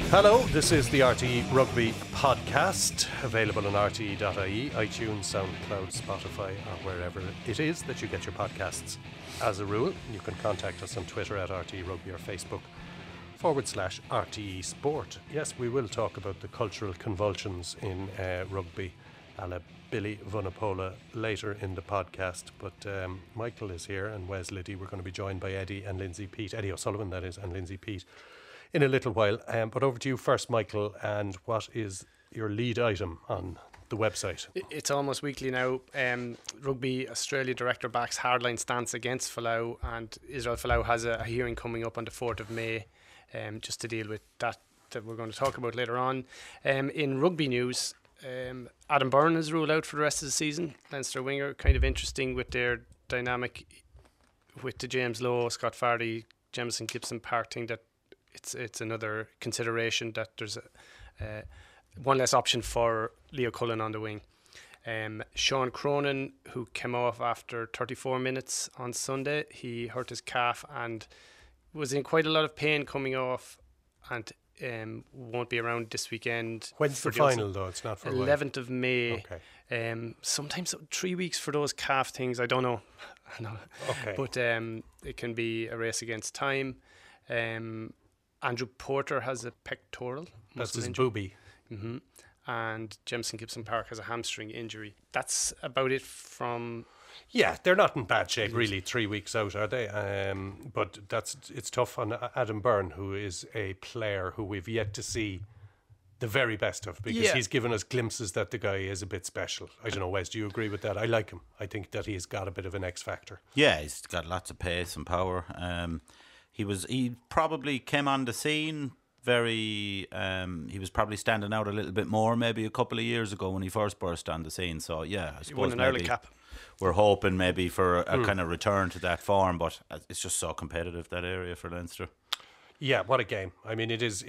Hello, this is the RTE Rugby podcast, available on rte.ie, iTunes, SoundCloud, Spotify, or wherever it is that you get your podcasts. As a rule, you can contact us on Twitter at RTE Rugby or Facebook/RTE Sport. Yes, we will talk about the cultural convulsions in rugby a la Billy Vunipola later in the podcast. But Michael is here and Wes Liddy. We're going to be joined by Eddie and Lindsay Peat, Eddie O'Sullivan, that is, and Lindsay Peat in a little while. But over to you first, Michael, and what is your lead item on the website? It's almost weekly now. Rugby Australia director backs hardline stance against Folau, and Israel Folau has a hearing coming up on the 4th of May just to deal with that we're going to talk about later on. In rugby news, Adam Byrne is ruled out for the rest of the season. Leinster winger, kind of interesting with their dynamic with the James Lowe, Scott Fardy, Jamison Gibson Park thing, that it's another consideration that there's one less option for Leo Cullen on the wing. Sean Cronin, who came off after 34 minutes on Sunday, he hurt his calf and was in quite a lot of pain coming off, and won't be around this weekend. When's the final, though? It's not for 11th of May. Okay. Sometimes 3 weeks for those calf things. I don't know. Okay. But it can be a race against time. Andrew Porter has a pectoral. That's his injury. booby. Mm-hmm. And Jamison Gibson Park has a hamstring injury. That's about it from... Yeah, they're not in bad shape, really, 3 weeks out, are they? But it's tough on Adam Byrne, who is a player who we've yet to see the very best of, because he's given us glimpses that the guy is a bit special. I don't know, Wes, do you agree with that? I like him. I think that he's got a bit of an X factor. Yeah, he's got lots of pace and power. He probably came on the scene he was probably standing out a little bit more maybe a couple of years ago when he first burst on the scene. So yeah, I suppose maybe we're hoping maybe for a kind of return to that form, but it's just so competitive, that area for Leinster. Yeah, what a game. I mean, it's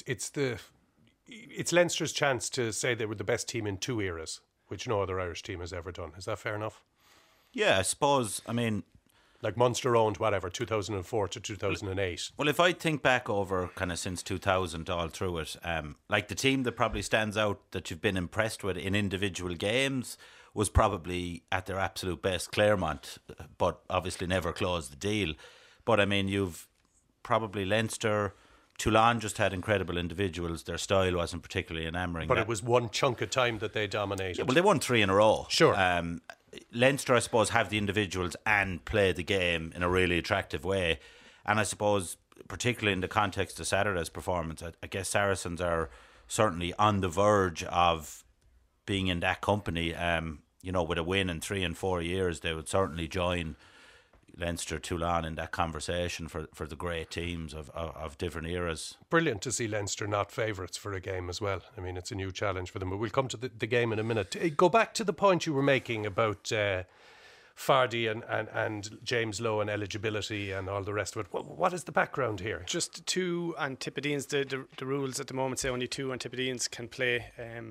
Leinster's chance to say they were the best team in two eras, which no other Irish team has ever done. Is that fair enough? Yeah, I suppose. I mean, like Munster owned, 2004 to 2008. Well, if I think back over kind of since 2000 all through it, like the team that probably stands out that you've been impressed with in individual games was probably at their absolute best Claremont, but obviously never closed the deal. But I mean, you've probably Leinster, Toulon just had incredible individuals. Their style wasn't particularly enamouring. But it was one chunk of time that they dominated. Yeah, well, they won 3 in a row. Sure. Leinster, I suppose, have the individuals and play the game in a really attractive way. And I suppose, particularly in the context of Saturday's performance, I guess Saracens are certainly on the verge of being in that company. With a win in 3 and 4 years, they would certainly join Leinster, Toulon in that conversation for the great teams of different eras. Brilliant to see Leinster not favourites for a game as well. I mean, it's a new challenge for them, but we'll come to the game in a minute. Go back to the point you were making about Fardy and James Lowe and eligibility and all the rest of it. What is the background here? Just 2 Antipodeans. The rules at the moment say only 2 Antipodeans can play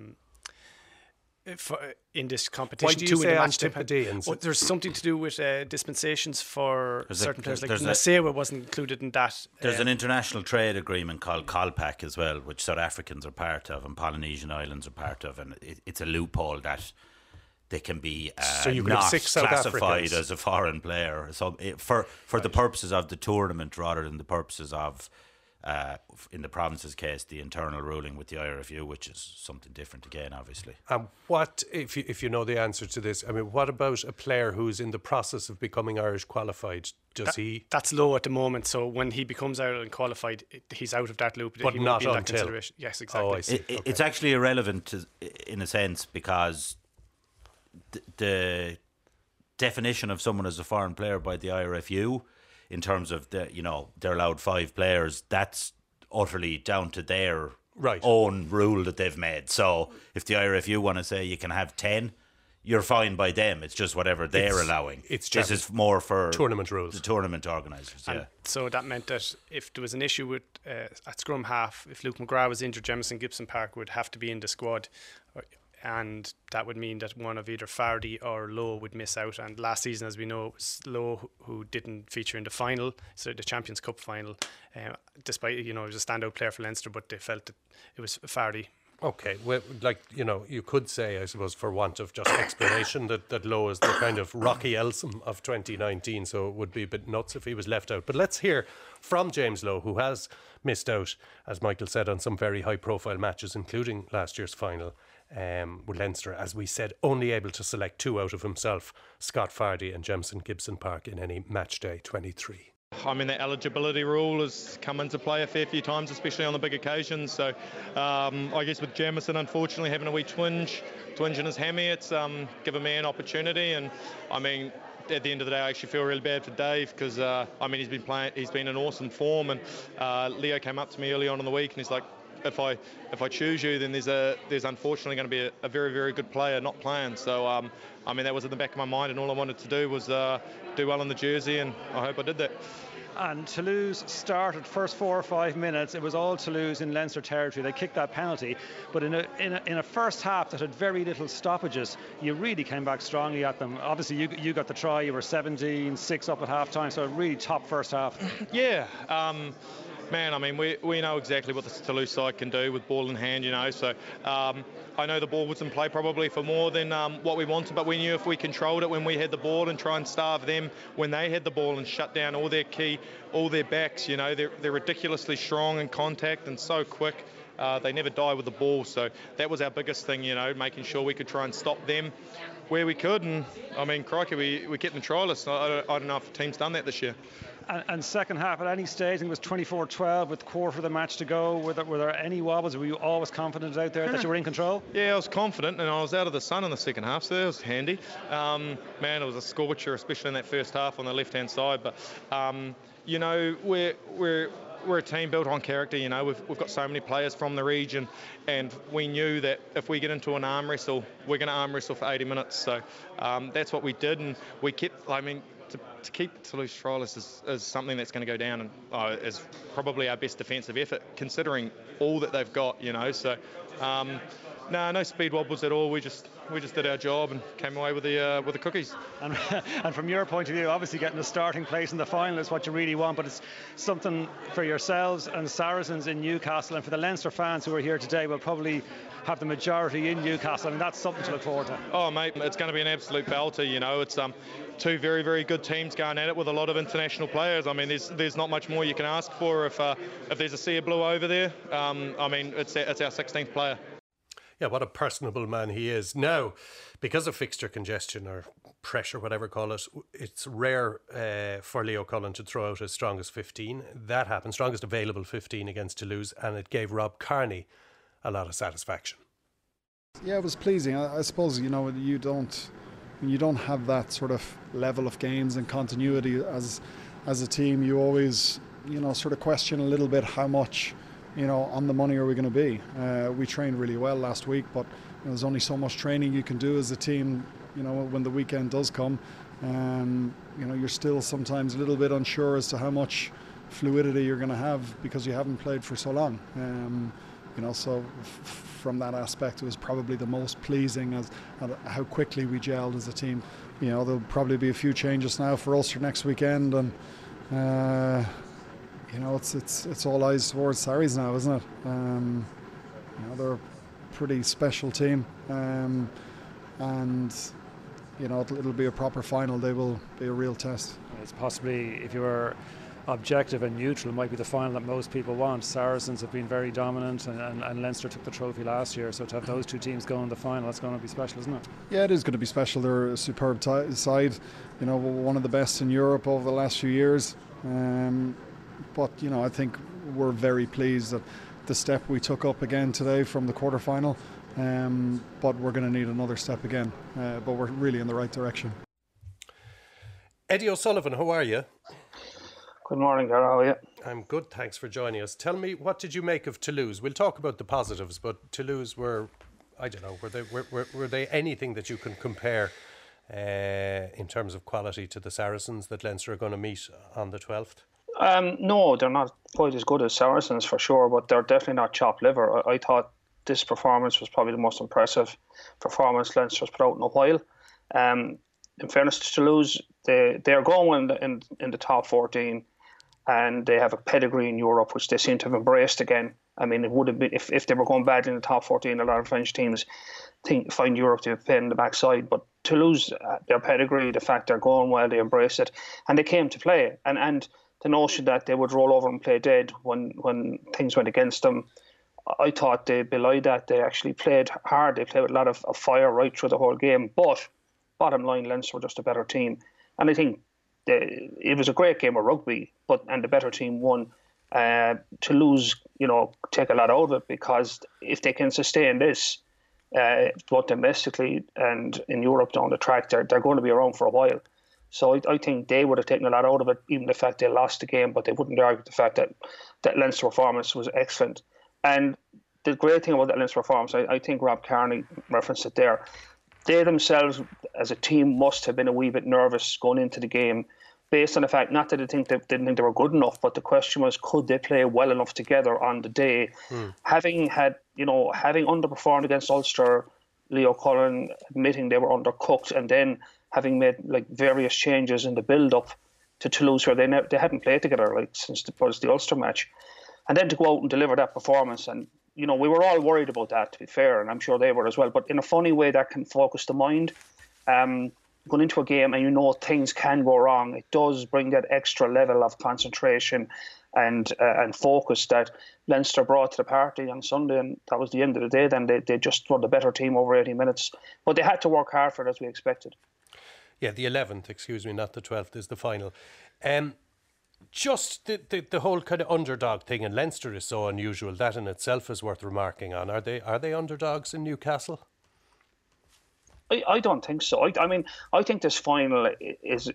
in this competition. Why do you say Antipodeans? Well, there's something to do with dispensations for certain players. Like Nasewa wasn't included in that. There's an international trade agreement called COLPAC as well, which South Africans are part of and Polynesian islands are part of, and it's a loophole that they can be so you not have 6 South classified Africans as a foreign player. So for the purposes of the tournament rather than the purposes of in the province's case, the internal ruling with the IRFU, which is something different again, obviously. What, if you know the answer to this, I mean, what about a player who's in the process of becoming Irish qualified? That's low at the moment, so when he becomes Ireland qualified, he's out of that loop. But not until. Yes, exactly. Oh, I see. It's actually irrelevant in a sense, because the definition of someone as a foreign player by the IRFU, in terms of they're allowed 5 players, that's utterly down to their own rule that they've made. So if the IRFU want to say you can have 10, you're fine by them. It's just whatever they're allowing. This is more for tournament rules, the tournament organisers. Yeah. So that meant that if there was an issue with at scrum half, if Luke McGrath was injured, Jamison Gibson Park would have to be in the squad. and that would mean that one of either Fardy or Lowe would miss out. And last season, as we know, it was Lowe who didn't feature in the final, so the Champions Cup final, despite, he was a standout player for Leinster, but they felt that it was Fardy. Okay, well, you could say, I suppose, for want of just explanation, that Lowe is the kind of Rocky Elsom of 2019, so it would be a bit nuts if he was left out. But let's hear from James Lowe, who has missed out, as Michael said, on some very high-profile matches, including last year's final with Leinster, as we said, only able to select 2 out of himself, Scott Fardy and Jemison Gibson Park, in any match day 23. I mean, the eligibility rule has come into play a fair few times, especially on the big occasions. So I guess with Jemison, unfortunately, having a wee twinge in his hammy, it's given me an opportunity. And I mean, at the end of the day, I actually feel really bad for Dave because he's been in awesome form. And Leo came up to me early on in the week and he's like, if I choose you, then there's unfortunately going to be a very, very good player not playing. So I mean, that was in the back of my mind, and all I wanted to do was do well in the jersey, and I hope I did that. And Toulouse started first 4 or 5 minutes. It was all Toulouse in Leinster territory. They kicked that penalty, but in a first half that had very little stoppages, you really came back strongly at them. Obviously, you got the try. You were 17-6 up at half time, so a really top first half. Yeah. Man, I mean, we know exactly what the Toulouse side can do with ball in hand, So I know the ball was in play probably for more than what we wanted, but we knew if we controlled it when we had the ball and try and starve them when they had the ball and shut down all their backs, they're ridiculously strong in contact and so quick. They never die with the ball, so that was our biggest thing, making sure we could try and stop them where we could. And I mean, crikey, we kept them trylists. I don't know if the team's done that this year. And second half, at any stage, it was 24-12 with quarter of the match to go. Were there any wobbles? Were you always confident out there that you were in control? Yeah, I was confident, and I was out of the sun in the second half, so that was handy. Man, it was a scorcher, especially in that first half on the left-hand side. But we're a team built on character. We've got so many players from the region, and we knew that if we get into an arm wrestle, we're going to arm wrestle for 80 minutes. So that's what we did, and we kept. I mean, to keep Toulouse trialists is something that's going to go down and is probably our best defensive effort, considering all that they've got. So no speed wobbles at all. We just did our job and came away with the cookies. And from your point of view, obviously getting a starting place in the final is what you really want, but it's something for yourselves and Saracens in Newcastle, and for the Leinster fans who are here today will probably have the majority in Newcastle. I mean, that's something to look forward to. Oh, mate, it's going to be an absolute belter. It's 2 very, very good teams going at it with a lot of international players. I mean, there's not much more you can ask for if there's a sea of blue over there. I mean, it's our 16th player. Yeah, what a personable man he is. Now, because of fixture congestion or pressure, whatever call it, it's rare for Leo Cullen to throw out his strongest 15. That happened, strongest available 15 against Toulouse, and it gave Rob Kearney a lot of satisfaction. Yeah, it was pleasing. I suppose, you don't have that sort of level of games and continuity as a team. You always, sort of question a little bit how much, on the money are we going to be. We trained really well last week, but there's only so much training you can do as a team, when the weekend does come. You're still sometimes a little bit unsure as to how much fluidity you're going to have because you haven't played for so long. So from that aspect, it was probably the most pleasing as how quickly we gelled as a team. There'll probably be a few changes now for Ulster next weekend, and it's all eyes towards Sarries now, isn't it? They're a pretty special team, and it'll be a proper final. They will be a real test. It's possibly, if you were objective and neutral, might be the final that most people want. Saracens have been very dominant, and Leinster took the trophy last year, so to have those 2 teams go in the final, that's going to be special, isn't it? Yeah, it is going to be special. They're a superb side, one of the best in Europe over the last few years, but I think we're very pleased that the step we took up again today from the quarter-final, but we're going to need another step again, but we're really in the right direction. Eddie O'Sullivan, how are you? Good morning, Gar. How are you? I'm good, thanks for joining us. Tell me, what did you make of Toulouse? We'll talk about the positives, but Toulouse were they anything that you can compare in terms of quality to the Saracens that Leinster are going to meet on the 12th? No, they're not quite as good as Saracens for sure, but they're definitely not chopped liver. I thought this performance was probably the most impressive performance Leinster's put out in a while. In fairness to Toulouse, they're going in the top 14, and they have a pedigree in Europe, which they seem to have embraced again. I mean, it would have been if they were going bad in the top 14. A lot of French teams find Europe to be a pain in the backside, but Toulouse, their pedigree, the fact they're going well, they embrace it, and they came to play. And the notion that they would roll over and play dead when things went against them, I thought they belied that. They actually played hard. They played with a lot of fire right through the whole game. But bottom line, Leinster were just a better team, and I think it was a great game of rugby. And the better team won. Toulouse, take a lot out of it, because if they can sustain this, both domestically and in Europe down the track, they're going to be around for a while. So I think they would have taken a lot out of it, even the fact they lost the game, but they wouldn't argue the fact that Leinster performance was excellent. And the great thing about that Leinster performance, I think Rob Kearney referenced it there, they themselves as a team must have been a wee bit nervous going into the game, based on the fact, not that they didn't think they were good enough, but the question was, could they play well enough together on the day? Having underperformed against Ulster, Leo Cullen admitting they were undercooked, and then having made various changes in the build-up to Toulouse, where they hadn't played together since the Ulster match, and then to go out and deliver that performance. And we were all worried about that, to be fair, and I'm sure they were as well. But in a funny way, that can focus the mind. Going into a game and things can go wrong, it does bring that extra level of concentration and focus that Leinster brought to the party on Sunday, and that was the end of the day. Then they just were the better team over 80 minutes, but they had to work hard for it, as we expected. Yeah, the 11th, not the 12th, is the final. Just the whole kind of underdog thing in Leinster is so unusual. That in itself is worth remarking on. Are they underdogs in Newcastle? I don't think so. I mean, I think this final is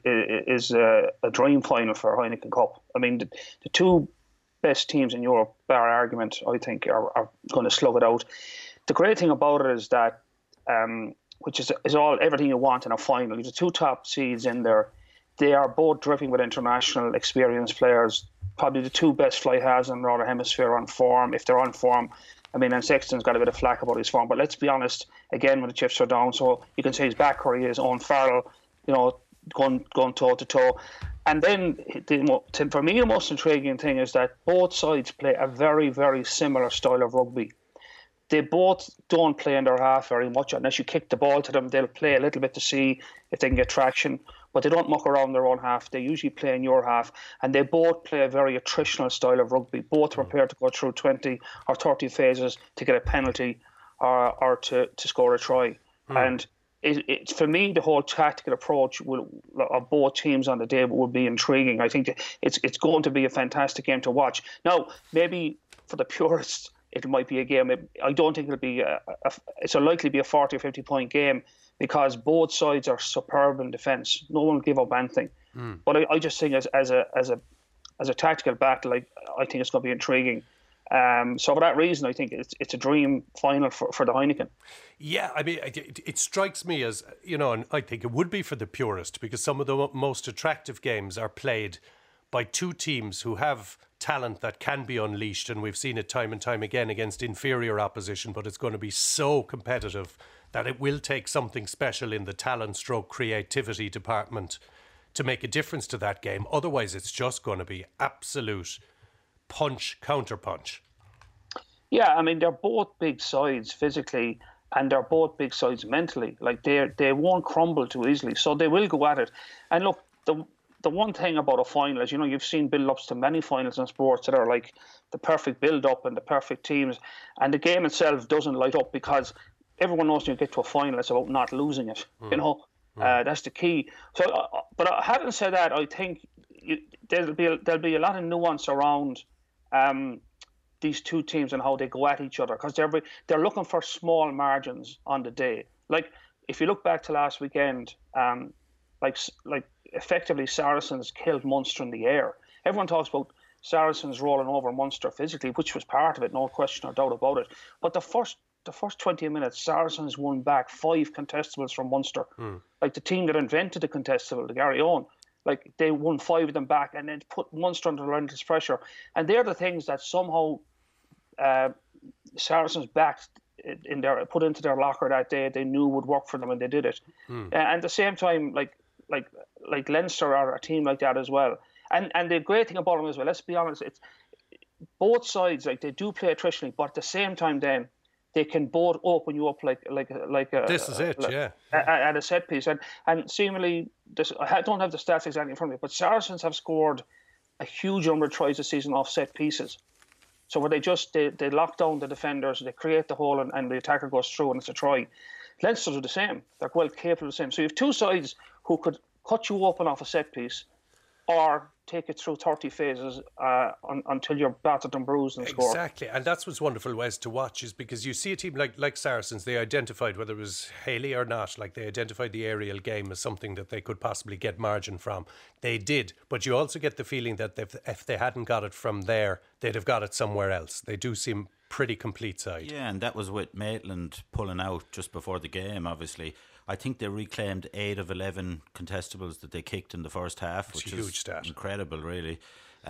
a dream final for Heineken Cup. I mean, the two best teams in Europe, bar argument, I think, are going to slug it out. The great thing about it is that, which is everything you want in a final. The two top seeds in there, they are both dripping with international experienced players. Probably the two best fly halves in the Northern Hemisphere on form, if they're on form. I mean, and Sexton's got a bit of flack about his form, but let's be honest, again, when the chips are down, so you can say he's back where he is, Owen Farrell, going toe-to-toe. And then, for me, the most intriguing thing is that both sides play a very, very similar style of rugby. They both don't play in their half very much. Unless you kick the ball to them, they'll play a little bit to see if they can get traction. But they don't muck around their own half. They usually play in your half. And they both play a very attritional style of rugby. Both are prepared to go through 20 or 30 phases to get a penalty or to score a try. And it's for me, the whole tactical approach of both teams on the day will be intriguing. I think it's going to be a fantastic game to watch. Now, maybe for the purists, it might be a game. I don't think it'll be. It's unlikely to be a 40 or 50 point game, because both sides are superb in defence. No one will give up anything. But I just think as a tactical battle, I think it's going to be intriguing. So for that reason, I think it's a dream final for the Heineken. Yeah, I mean, it strikes me as, and I think it would be for the purist, because some of the most attractive games are played by two teams who have talent that can be unleashed, and we've seen it time and time again against inferior opposition, but it's going to be so competitive that it will take something special in the talent/creativity department to make a difference to that game. Otherwise, it's just going to be absolute punch, counter-punch. Yeah, I mean, they're both big sides physically, and they're both big sides mentally. They won't crumble too easily, so they will go at it. And look, the one thing about a final is, you've seen build-ups to many finals in sports that are like the perfect build-up and the perfect teams, and the game itself doesn't light up, because everyone knows when you get to a final, it's about not losing it. That's the key. So, but having said that, I think there'll be a lot of nuance around these two teams and how they go at each other, because they're looking for small margins on the day. Like, if you look back to last weekend, effectively Saracens killed Munster in the air. Everyone talks about Saracens rolling over Munster physically, which was part of it, no question or doubt about it. But the first 20 minutes, Saracens won back 5 contestables from Munster. Like the team that invented the contestable, the Gary Owen, they won 5 of them back and then put Munster under relentless pressure. And they're the things that somehow Saracens backed put into their locker that day, they knew would work for them, and they did it. And at the same time, like Leinster are a team like that as well. And the great thing about them as well, let's be honest, it's both sides, like they do play attritionally, but at the same time, then they can both open you up like this is it, yeah. At a set piece, and seemingly I don't have the stats exactly in front of me, but Saracens have scored a huge number of tries this season off set pieces. So where they lock down the defenders, they create the hole, and the attacker goes through, and it's a try. Leinster do the same; they're well capable of the same. So you have two sides who could cut you open off a set piece, or take it through 30 phases until you're battered and bruised and scored. Exactly, and that's what's wonderful, Wes, to watch, is because you see a team like Saracens, they identified, whether it was Haley or not, like they identified the aerial game as something that they could possibly get margin from. They did, but you also get the feeling that if they hadn't got it from there, they'd have got it somewhere else. They do seem pretty complete side. Yeah, and that was with Maitland pulling out just before the game, obviously. I think they reclaimed 8 of 11 contestables that they kicked in the first half, which is huge stat. Incredible, really.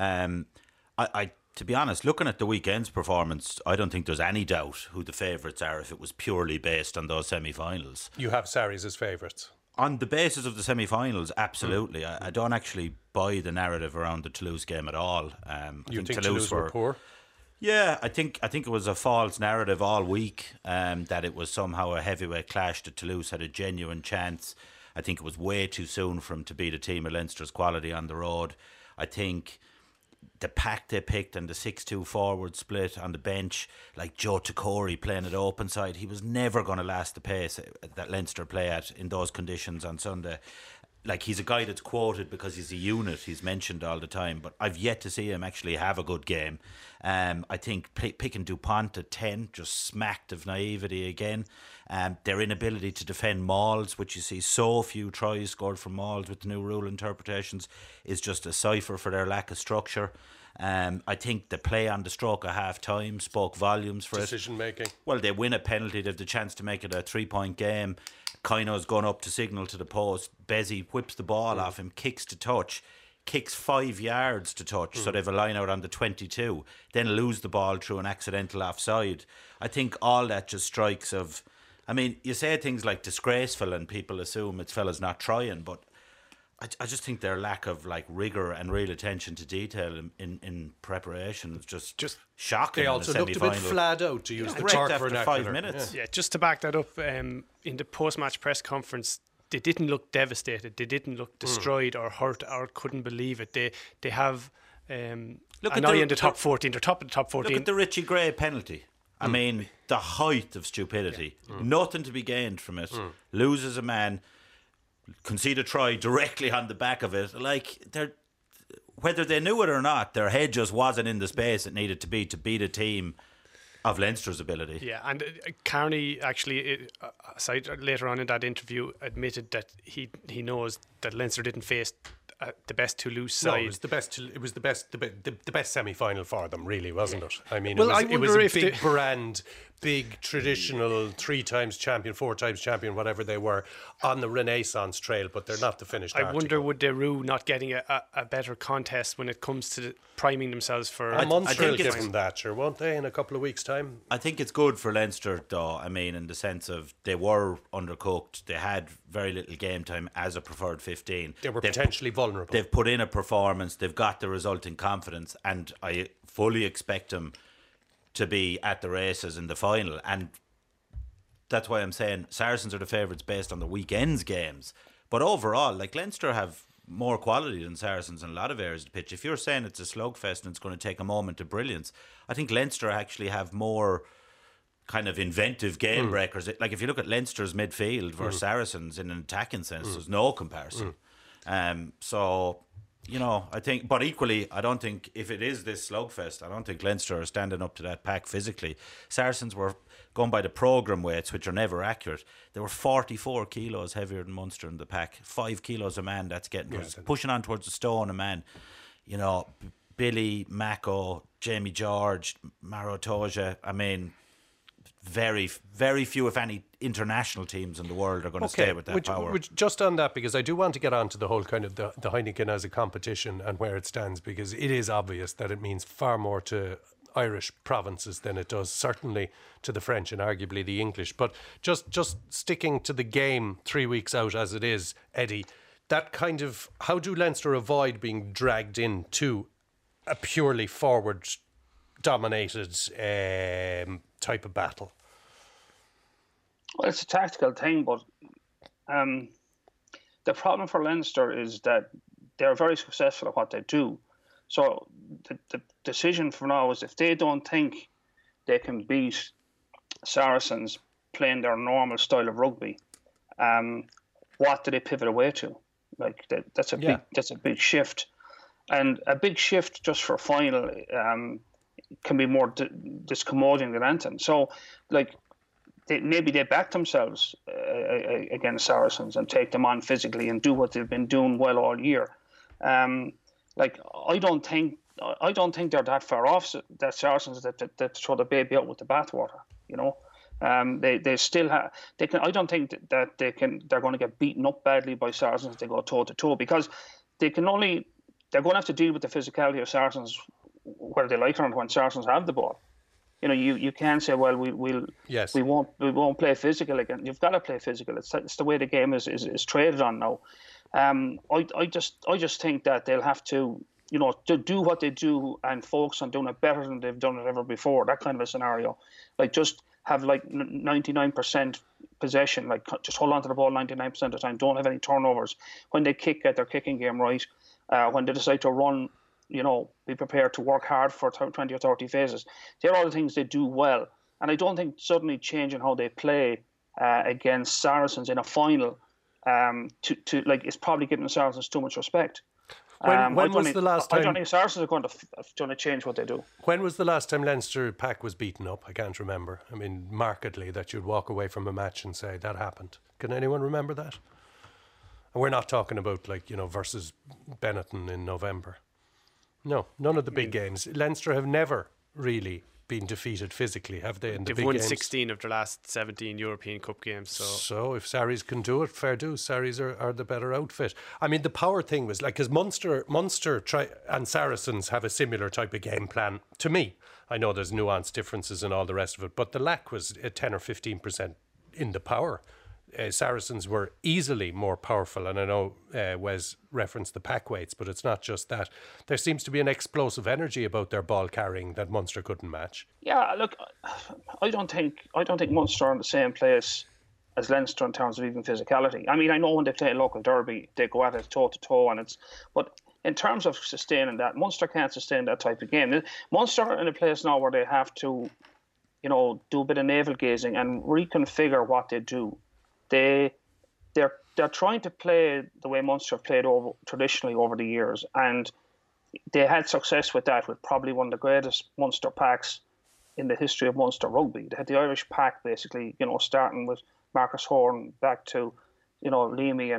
I to be honest, looking at the weekend's performance, I don't think there's any doubt who the favourites are if it was purely based on those semi-finals. You have Sarries as favourites? On the basis of the semi-finals, absolutely. I don't actually buy the narrative around the Toulouse game at all. You think Toulouse were poor? Yeah, I think it was a false narrative all week that it was somehow a heavyweight clash, that Toulouse had a genuine chance. I think it was way too soon for him to beat a team of Leinster's quality on the road. I think the pack they picked and the 6-2 forward split on the bench, like Joe Takori playing at open side, he was never going to last the pace that Leinster play at in those conditions on Sunday. Like, he's a guy that's quoted because he's a unit, he's mentioned all the time, but I've yet to see him actually have a good game. I think picking DuPont at 10 just smacked of naivety again. Their inability to defend mauls, which you see so few tries scored from mauls with the new rule interpretations, is just a cipher for their lack of structure. I think the play on the stroke at half time spoke volumes for decision making. Well, they win a penalty, they have the chance to make it a 3-point game. Kaino's gone up to signal to the post. Bezzy whips the ball off him, kicks to touch, kicks 5 yards to touch, so they've a line out on the 22, then lose the ball through an accidental offside. I think all that just strikes of, I mean, you say things like disgraceful and people assume it's fellas not trying, but I just think their lack of like rigour and real attention to detail in preparation is just shocking. They also looked a bit flat out, to use the Cork vernacular. 5 minutes. Yeah, just to back that up, in the post-match press conference, they didn't look devastated. They didn't look destroyed or hurt or couldn't believe it. They have look at in the top 14. They're top of the top 14. Look at the Richie Gray penalty. I mean, the height of stupidity. Nothing to be gained from it. Loses a man, concede a try directly on the back of it. Like, whether they knew it or not, their head just wasn't in the space it needed to beat a team of Leinster's ability. Yeah, and Carney actually, later on in that interview, admitted that he knows that Leinster didn't face the best Toulouse side. No, it was the best semi-final for them, really, wasn't it? I mean, well, it was a big brand, big traditional 3 times champion, 4 times champion, whatever they were, on the Renaissance trail, but they're not the finished article. I wonder, would Daru not getting a better contest when it comes to priming themselves for... A Munster will give them that, sure, won't they, in a couple of weeks' time? I think it's good for Leinster, though, I mean, in the sense of they were undercooked, they had very little game time as a preferred 15. They were potentially vulnerable. They've put in a performance, they've got the resulting confidence, and I fully expect them to be at the races in the final. And that's why I'm saying Saracens are the favourites based on the weekend's games. But overall, like, Leinster have more quality than Saracens in a lot of areas of the pitch. If you're saying it's a slugfest and it's going to take a moment of brilliance, I think Leinster actually have more kind of inventive game breakers. Like, if you look at Leinster's midfield versus Saracens in an attacking sense, there's no comparison. So, you know, I think, but equally, I don't think, if it is this slugfest, I don't think Leinster are standing up to that pack physically. Saracens were going by the programme weights, which are never accurate. They were 44 kilos heavier than Munster in the pack. 5 kilos a man, that's getting pushing on towards the stone a man. You know, Billy, Mako, Jamie George, Maro Toja, I mean, very, very few, if any, international teams in the world are going to stay with that power. Just on that, because I do want to get on to the whole kind of the Heineken as a competition and where it stands, because it is obvious that it means far more to Irish provinces than it does certainly to the French and arguably the English. But just sticking to the game 3 weeks out as it is, Eddie, that kind of, how do Leinster avoid being dragged into a purely forward dominated type of battle? Well, it's a tactical thing, but the problem for Leinster is that they're very successful at what they do. So the decision for now is if they don't think they can beat Saracens playing their normal style of rugby, what do they pivot away to? Like that's a big shift, and a big shift just for a final can be more discommoding than anything. So, like, maybe they back themselves against Saracens and take them on physically and do what they've been doing well all year. Like, I don't think they're that far off that Saracens that throw the baby out with the bathwater. You know, they still have. They can. I don't think that they can. They're going to get beaten up badly by Saracens if they go toe to toe, because they can only. They're going to have to deal with the physicality of Saracens, whether they like it or not, when Saracens have the ball. You know, you can't say, well, we won't play physical again. You've got to play physical. It's the way the game is traded on now. I just think that they'll have to, you know, to do what they do and focus on doing it better than they've done it ever before. That kind of a scenario, like just have like 99% possession, like just hold on to the ball 99% of the time. Don't have any turnovers. When they kick, get their kicking game right. When they decide to run, you know, be prepared to work hard for 20 or 30 phases. They're all the things they do well. And I don't think suddenly changing how they play against Saracens in a final to like, it's probably giving the Saracens too much respect. When was the last time? I don't think Saracens are going to change what they do. When was the last time Leinster pack was beaten up? I can't remember. I mean, markedly, that you'd walk away from a match and say that happened. Can anyone remember that? And we're not talking about, like, you know, versus Benetton in November. No, none of the big games. Leinster have never really been defeated physically, have they? In the They've big won games? 16 of their last 17 European Cup games. So if Sarries can do it, fair do. Sarries are the better outfit. I mean, the power thing was like, because Munster and Saracens have a similar type of game plan to me. I know there's nuanced differences and all the rest of it, but the lack was at 10 or 15% in the power. Saracens were easily more powerful, and I know Wes referenced the pack weights, but it's not just that. There seems to be an explosive energy about their ball carrying that Munster couldn't match. Yeah, look, I don't think Munster are in the same place as Leinster in terms of even physicality. I mean, I know when they play a local derby, they go at it toe to toe, but in terms of sustaining that, Munster can't sustain that type of game. Munster are in a place now where they have to, you know, do a bit of navel gazing and reconfigure what they do. They're trying to play the way Munster have played traditionally over the years, and they had success with that, with probably one of the greatest Munster packs in the history of Munster rugby. They had the Irish pack, basically, you know, starting with Marcus Horan back to, you know, Leamy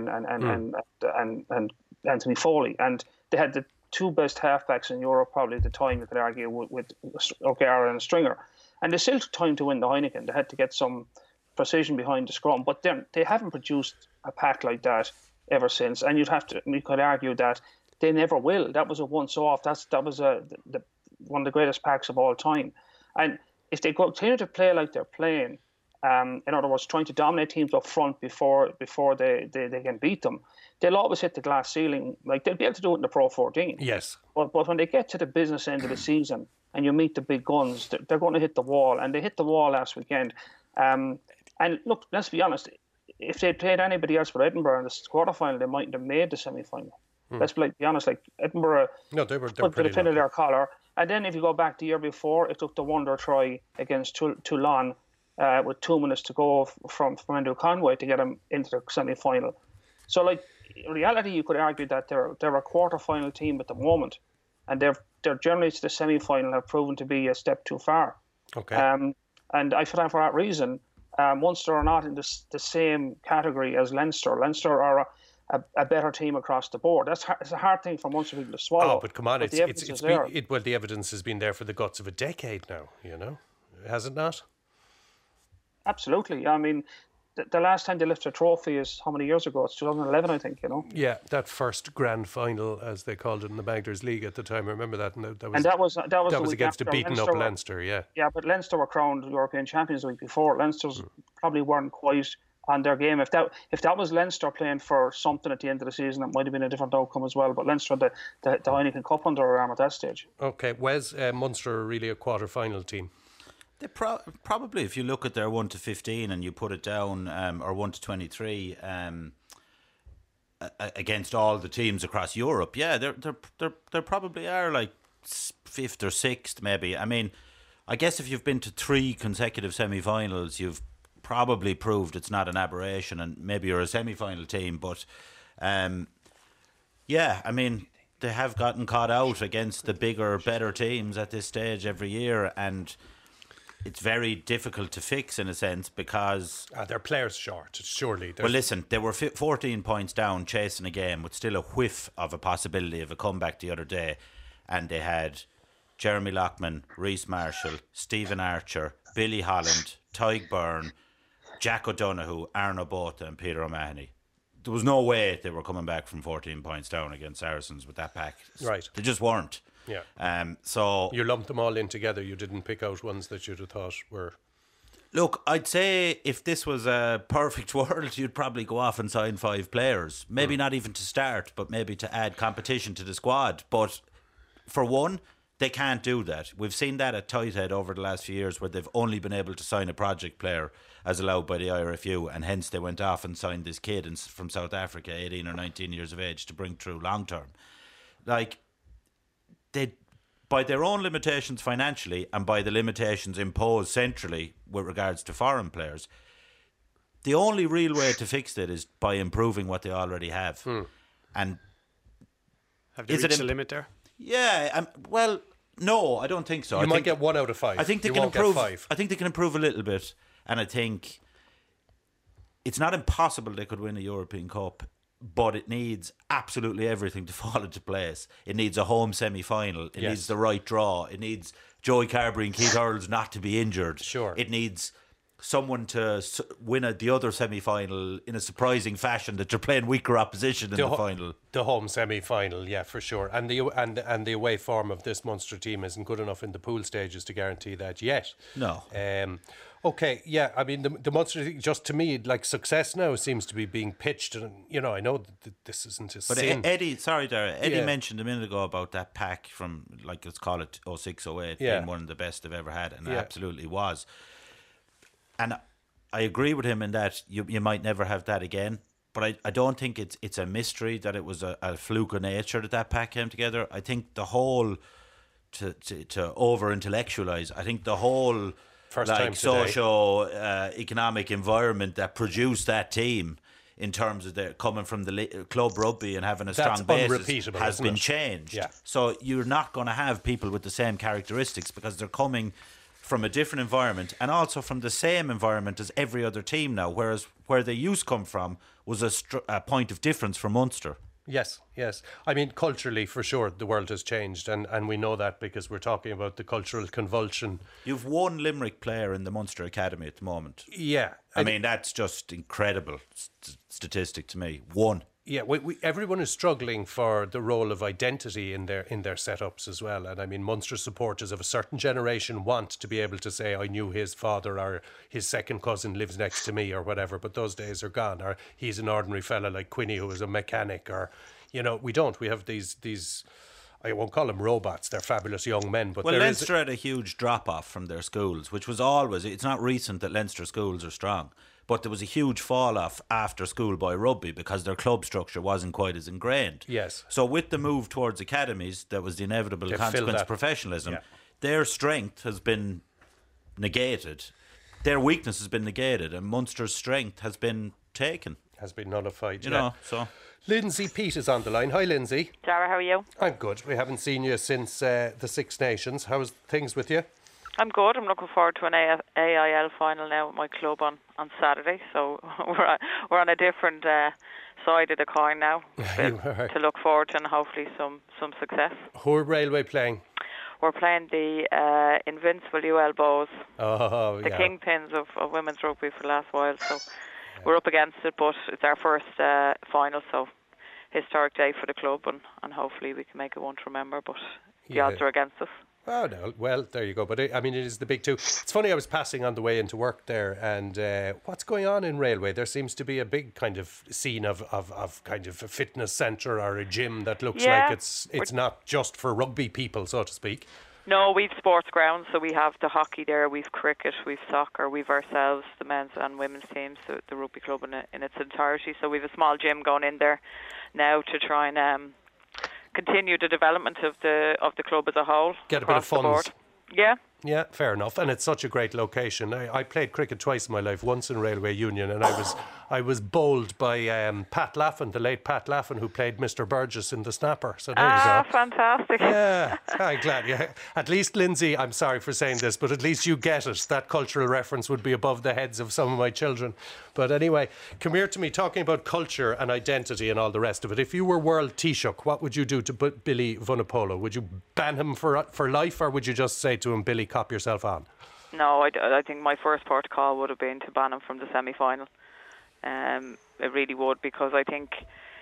and Anthony Foley, and they had the two best halfbacks in Europe probably at the time. You could argue with O'Gara and Stringer, and they still took time to win the Heineken. They had to get some precision behind the scrum, but they haven't produced a pack like that ever since. And you could argue that they never will. That was a once-off. That was one of the greatest packs of all time. And if they continue to play like they're playing, in other words, trying to dominate teams up front before they can beat them, they'll always hit the glass ceiling. Like, they'll be able to do it in the Pro 14. Yes. But when they get to the business end of the season and you meet the big guns, they're going to hit the wall. And they hit the wall last weekend. And look, let's be honest, if they played anybody else but Edinburgh in the quarterfinal, they mightn't have made the semi-final. Let's be honest, like, Edinburgh they were put the pretty pin in their collar. And then if you go back the year before, it took the wonder try against Toulon with 2 minutes to go from Andrew Conway to get them into the semi-final. So, like, in reality, you could argue that they're a quarter-final team at the moment, and their journey to the semi-final have proven to be a step too far. Okay. And I feel for that reason, Munster are not in the same category as Leinster. Leinster are a better team across the board. It's a hard thing for Munster people to swallow. Oh, but come on, the evidence has been there for the guts of a decade now, you know, has it not? Absolutely. I mean, the last time they lifted a trophy is how many years ago? It's 2011, I think. Yeah, that first grand final, as they called it in the Magners League at the time. I remember that, and that was against a beaten up Leinster. Yeah. Yeah, but Leinster were crowned European champions the week before. Leinster's probably weren't quite on their game. If that was Leinster playing for something at the end of the season, it might have been a different outcome as well. But Leinster had the Heineken Cup under their arm at that stage. Okay, Wes, Munster are really a quarter-final team. They probably, if you look at their 1 to 15 and you put it down, or 1 to 23, against all the teams across Europe, yeah, they probably are like 5th or 6th, maybe. I mean, I guess if you've been to 3 consecutive semi-finals, you've probably proved it's not an aberration, and maybe you're a semi-final team. But yeah, I mean, they have gotten caught out against the bigger, better teams at this stage every year, and it's very difficult to fix in a sense because their players short, surely. Well, listen, they were 14 points down chasing a game with still a whiff of a possibility of a comeback the other day, and they had Jeremy Loughman, Reece Marshall, Stephen Archer, Billy Holland, Tyg Byrne, Jack O'Donoghue, Arno Botha and Peter O'Mahony. There was no way they were coming back from 14 points down against Saracens with that pack. Right. They just weren't. Yeah. So you lumped them all in together. You didn't pick out ones that you'd have thought were. Look, I'd say if this was a perfect world, you'd probably go off and sign 5 players. Maybe not even to start, but maybe to add competition to the squad. But for one, they can't do that. We've seen that at Tighthead over the last few years where they've only been able to sign a project player as allowed by the IRFU, and hence they went off and signed this kid from South Africa, 18 or 19 years of age, to bring through long term. Like, they, by their own limitations financially and by the limitations imposed centrally with regards to foreign players, the only real way to fix it is by improving what they already have. And have they reached the limit there? Yeah, well, no, I don't think so. You might get 1 out of 5. I think they can improve. I think they can improve a little bit, and I think it's not impossible they could win a European Cup, but it needs absolutely everything to fall into place. It needs a home semi-final. It needs the right draw. It needs Joey Carberry and Keith Earls not to be injured. Sure. It needs someone to win the other semi-final in a surprising fashion, that you're playing weaker opposition in the final. The home semi-final, yeah, for sure. And the away form of this Munster team isn't good enough in the pool stages to guarantee that yet. No. Okay, yeah, I mean, the Munster, just to me, like, success now seems to be being pitched, and, I know that this isn't a sin. But Eddie mentioned a minute ago about that pack from, like, let's call it 06-08, being one of the best they've ever had, and it absolutely was. And I agree with him in that you might never have that again, but I don't think it's a mystery that it was a fluke of nature that pack came together. I think the whole, to over-intellectualise, I think the whole socio-economic environment that produced that team in terms of their coming from the club rugby and having a strong basis has been changed. Yeah. So you're not going to have people with the same characteristics because they're coming from a different environment and also from the same environment as every other team now, whereas where they used to come from was a point of difference for Munster. Yes. I mean, culturally, for sure, the world has changed, and we know that because we're talking about the cultural convulsion. You've one Limerick player in the Munster Academy at the moment. Yeah. I mean, that's just incredible statistic to me. One. Yeah, everyone is struggling for the role of identity in their setups as well. And I mean, Munster supporters of a certain generation want to be able to say, I knew his father or his second cousin lives next to me or whatever, but those days are gone. Or he's an ordinary fella like Quinny who is a mechanic, or, we don't. We have these I won't call them robots, they're fabulous young men. But Leinster had a huge drop-off from their schools, which was always, it's not recent that Leinster schools are strong. But there was a huge fall-off after schoolboy rugby because their club structure wasn't quite as ingrained. Yes. So with the move towards academies, that was the inevitable consequence of professionalism. Yeah. Their strength has been negated. Their weakness has been negated, and Munster's strength has been taken. Has been nullified, so... Lindsay Peat is on the line. Hi, Lindsay. Dara, how are you? I'm good. We haven't seen you since the Six Nations. How's things with you? I'm good. I'm looking forward to an AIL final now with my club on Saturday. So we're on a different side of the coin now to look forward to, and hopefully some success. Who are Railway playing? We're playing the Invincible UL Bows. Oh, the kingpins of women's rugby for the last while. So we're up against it, but it's our first final, so historic day for the club, and hopefully we can make it one to remember, but the odds are against us. Oh, no. Well, there you go. But I mean, it is the big two. It's funny, I was passing on the way into work there, and what's going on in Railway? There seems to be a big kind of scene of kind of a fitness centre or a gym that looks like it's not just for rugby people, so to speak. No, we've sports grounds, so we have the hockey there, we've cricket, we've soccer, we've ourselves, the men's and women's teams, the rugby club in its entirety. So we've a small gym going in there now to try and continue the development of the club as a whole. Get a bit of funds. Yeah, fair enough. And it's such a great location. I played cricket twice in my life, once in Railway Union, and I was bowled by Pat Laffin, the late Pat Laffin, who played Mr. Burgess in The Snapper. So there you go. Fantastic. Yeah, I'm glad. Yeah. At least, Lindsay, I'm sorry for saying this, but at least you get it. That cultural reference would be above the heads of some of my children. But anyway, come here to me, talking about culture and identity and all the rest of it. If you were World Taoiseach, what would you do to Billy Vunipola? Would you ban him for life, or would you just say to him, Billy, cop yourself on? No, I think my first port of call would have been to ban him from the semi-final. It really would, because I think,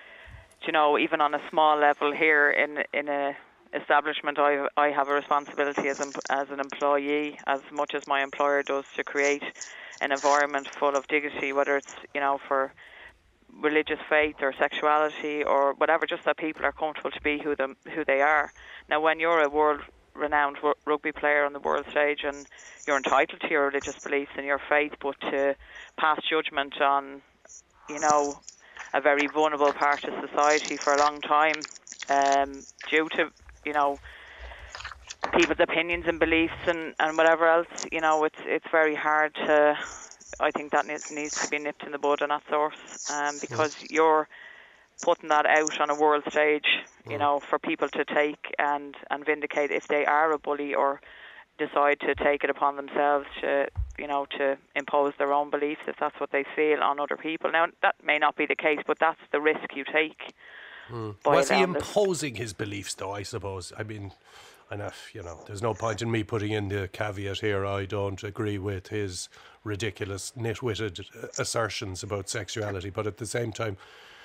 even on a small level here in a establishment, I have a responsibility as an employee, as much as my employer does, to create an environment full of dignity, whether it's for religious faith or sexuality or whatever, just that people are comfortable to be who they are. Now, when you're a world-renowned rugby player on the world stage, and you're entitled to your religious beliefs and your faith, but to pass judgment on, a very vulnerable part of society for a long time, due to, people's opinions and beliefs and whatever else, it's very hard to. I think that needs to be nipped in the bud on that source, because you're putting that out on a world stage, for people to take and vindicate if they are a bully or decide to take it upon themselves to impose their own beliefs, if that's what they feel, on other people. Now, that may not be the case, but that's the risk you take. Was he imposing his beliefs, though, I suppose? I mean, there's no point in me putting in the caveat here, I don't agree with his ridiculous, nitwitted assertions about sexuality, but at the same time,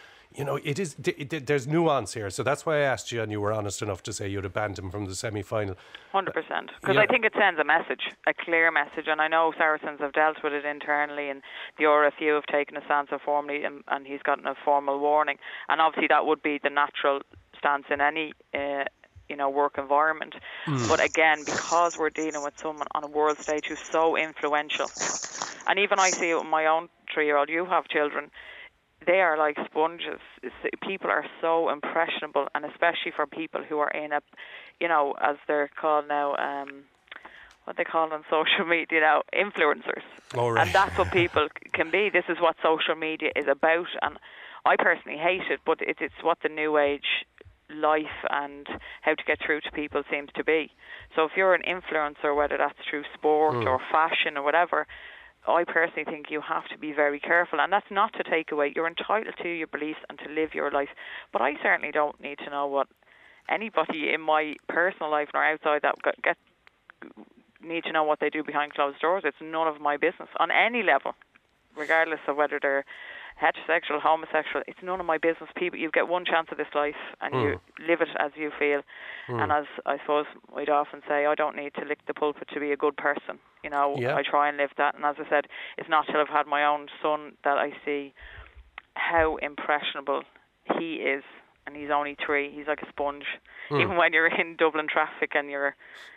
there's nuance here. So that's why I asked you, and you were honest enough to say you'd abandon him from the semi-final. 100%. Because I think it sends a message, a clear message. And I know Saracens have dealt with it internally, and the RFU have taken a stance formally, and he's gotten a formal warning. And obviously that would be the natural stance in any work environment. But again, because we're dealing with someone on a world stage who's so influential, and even I see it with my own 3-year-old, you have children, they are like sponges. People are so impressionable, and especially for people who are in a, as they're called now, what they call on social media, influencers. Oh, right. And that's what people can be. This is what social media is about, and I personally hate it, but it's what the new age life and how to get through to people seems to be. So if you're an influencer, whether that's through sport or fashion or whatever, I personally think you have to be very careful, and that's not to take away. You're entitled to your beliefs and to live your life, but I certainly don't need to know what anybody in my personal life or outside that need to know what they do behind closed doors. It's none of my business on any level, regardless of whether they're heterosexual, homosexual. It's none of my business. People, you get one chance of this life, and you live it as you feel. And as I suppose I'd often say, I don't need to lick the pulpit to be a good person. I try and live that. And as I said, it's not till I've had my own son that I see how impressionable he is. And he's only 3. He's like a sponge. Even when you're in Dublin traffic and you're,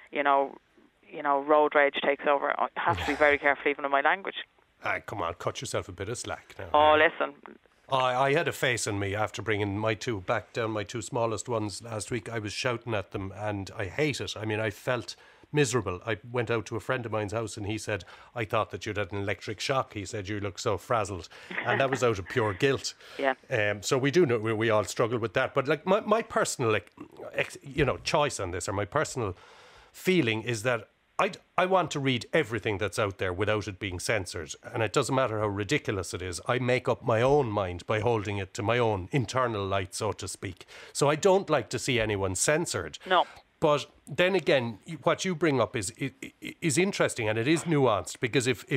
road rage takes over, I have to be very careful even in my language. Come on, cut yourself a bit of slack now. Oh, listen. I had a face on me after bringing my 2 smallest ones last week. I was shouting at them, and I hate it. I mean, I felt miserable. I went out to a friend of mine's house, and he said, I thought that you'd had an electric shock. He said, you look so frazzled. And that was out of pure guilt. Yeah. So we do know, we all struggle with that. But like my personal, choice on this, or my personal feeling is that I want to read everything that's out there without it being censored. And it doesn't matter how ridiculous it is. I make up my own mind by holding it to my own internal light, so to speak. So I don't like to see anyone censored. No. But then again, what you bring up is interesting, and it is nuanced, because if